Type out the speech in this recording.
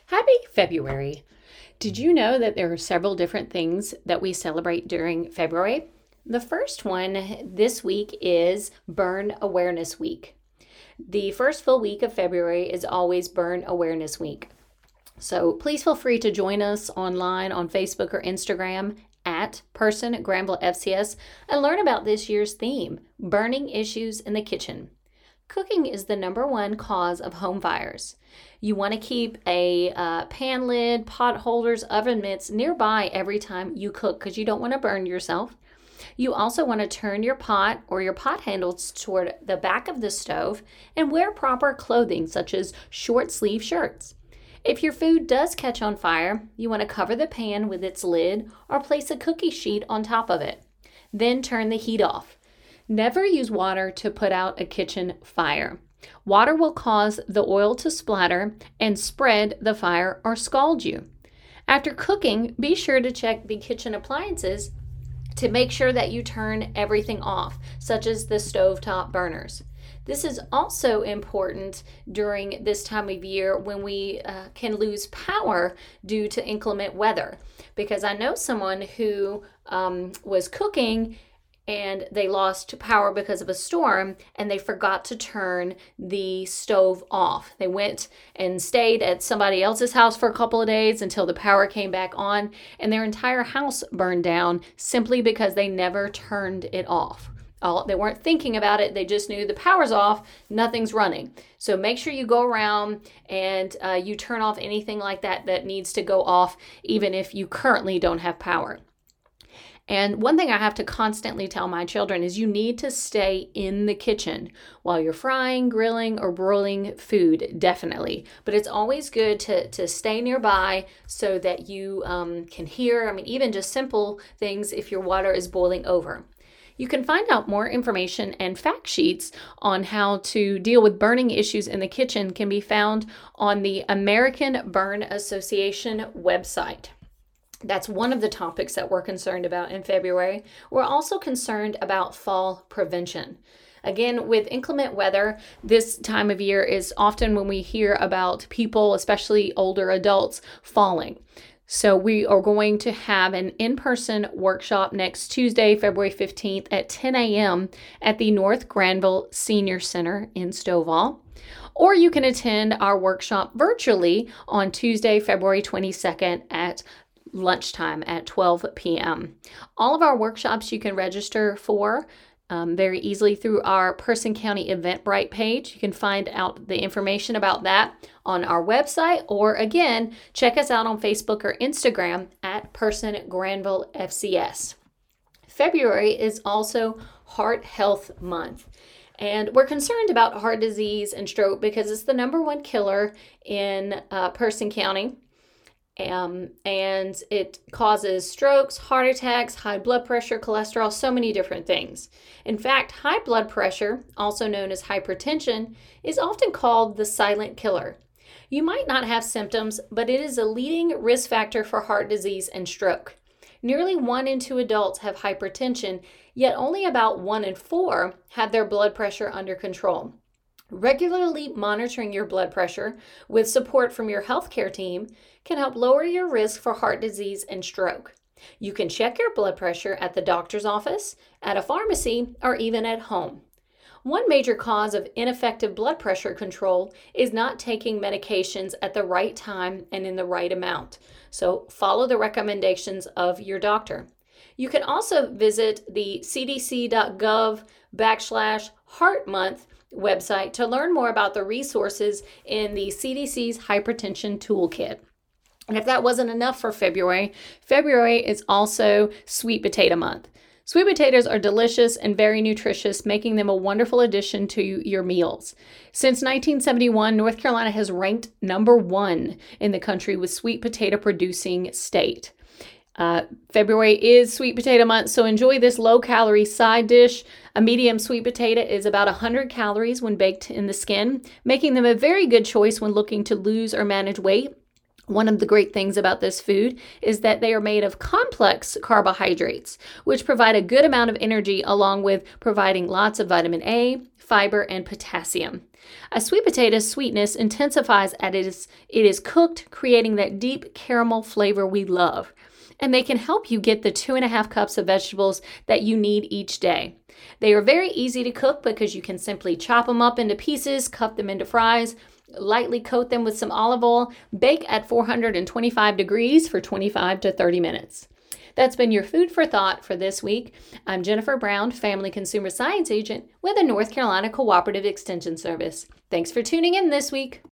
Happy February! Did you know that there are several different things that we celebrate during February? The first one this week is Burn Awareness Week. The first full week of February is always Burn Awareness Week. So please feel free to join us online on Facebook or Instagram at Person Granville FCS and learn about this year's theme, Burning Issues in the Kitchen. Cooking is the number one cause of home fires. You want to keep a pan lid, pot holders, oven mitts nearby every time you cook because you don't want to burn yourself. You also want to turn your pot or your pot handles toward the back of the stove and wear proper clothing such as short sleeve shirts. If your food does catch on fire, you want to cover the pan with its lid or place a cookie sheet on top of it. Then turn the heat off. Never use water to put out a kitchen fire. Water will cause the oil to splatter and spread the fire or scald you. After cooking, be sure to check the kitchen appliances to make sure that you turn everything off, such as the stovetop burners. This is also important during this time of year when we can lose power due to inclement weather, because I know someone who was cooking and they lost power because of a storm, and they forgot to turn the stove off. They went and stayed at somebody else's house for a couple of days until the power came back on, and their entire house burned down simply because they never turned it off. They weren't thinking about it. They just knew the power's off, nothing's running. So make sure you go around and you turn off anything like that needs to go off, even if you currently don't have power. And one thing I have to constantly tell my children is you need to stay in the kitchen while you're frying, grilling, or broiling food, definitely. But it's always good to stay nearby so that you can hear, even just simple things if your water is boiling over. You can find out more information and fact sheets on how to deal with burning issues in the kitchen can be found on the American Burn Association website. That's one of the topics that we're concerned about in February. We're also concerned about fall prevention. Again, with inclement weather, this time of year is often when we hear about people, especially older adults, falling. So we are going to have an in-person workshop next Tuesday, February 15th at 10 a.m. at the North Granville Senior Center in Stovall. Or you can attend our workshop virtually on Tuesday, February 22nd at lunchtime at 12 p.m. All of our workshops you can register for very easily through our Person County Eventbrite page. You can find out the information about that on our website, or again, check us out on Facebook or Instagram at Person Granville FCS. February is also Heart Health Month. And we're concerned about heart disease and stroke because it's the number one killer in Person County. And it causes strokes, heart attacks, high blood pressure, cholesterol, so many different things. In fact, high blood pressure, also known as hypertension, is often called the silent killer. You might not have symptoms, but it is a leading risk factor for heart disease and stroke. Nearly 1 in 2 adults have hypertension, yet only about 1 in 4 have their blood pressure under control. Regularly monitoring your blood pressure with support from your healthcare team can help lower your risk for heart disease and stroke. You can check your blood pressure at the doctor's office, at a pharmacy, or even at home. One major cause of ineffective blood pressure control is not taking medications at the right time and in the right amount. So follow the recommendations of your doctor. You can also visit the cdc.gov/Heart Month website to learn more about the resources in the CDC's Hypertension Toolkit. And if that wasn't enough for February, February is also Sweet Potato Month. Sweet potatoes are delicious and very nutritious, making them a wonderful addition to your meals. Since 1971, North Carolina has ranked number 1 in the country with sweet potato producing state. February is Sweet Potato Month, so enjoy this low-calorie side dish. A medium sweet potato is about 100 calories when baked in the skin, making them a very good choice when looking to lose or manage weight, One of the great things about this food is that they are made of complex carbohydrates, which provide a good amount of energy along with providing lots of vitamin A, fiber, and potassium. A sweet potato's sweetness intensifies as it is cooked, creating that deep caramel flavor we love. And they can help you get the 2.5 cups of vegetables that you need each day. They are very easy to cook because you can simply chop them up into pieces, cut them into fries, lightly coat them with some olive oil, bake at 425 degrees for 25 to 30 minutes. That's been your food for thought for this week. I'm Jennifer Brown, Family Consumer Science Agent with the North Carolina Cooperative Extension Service. Thanks for tuning in this week.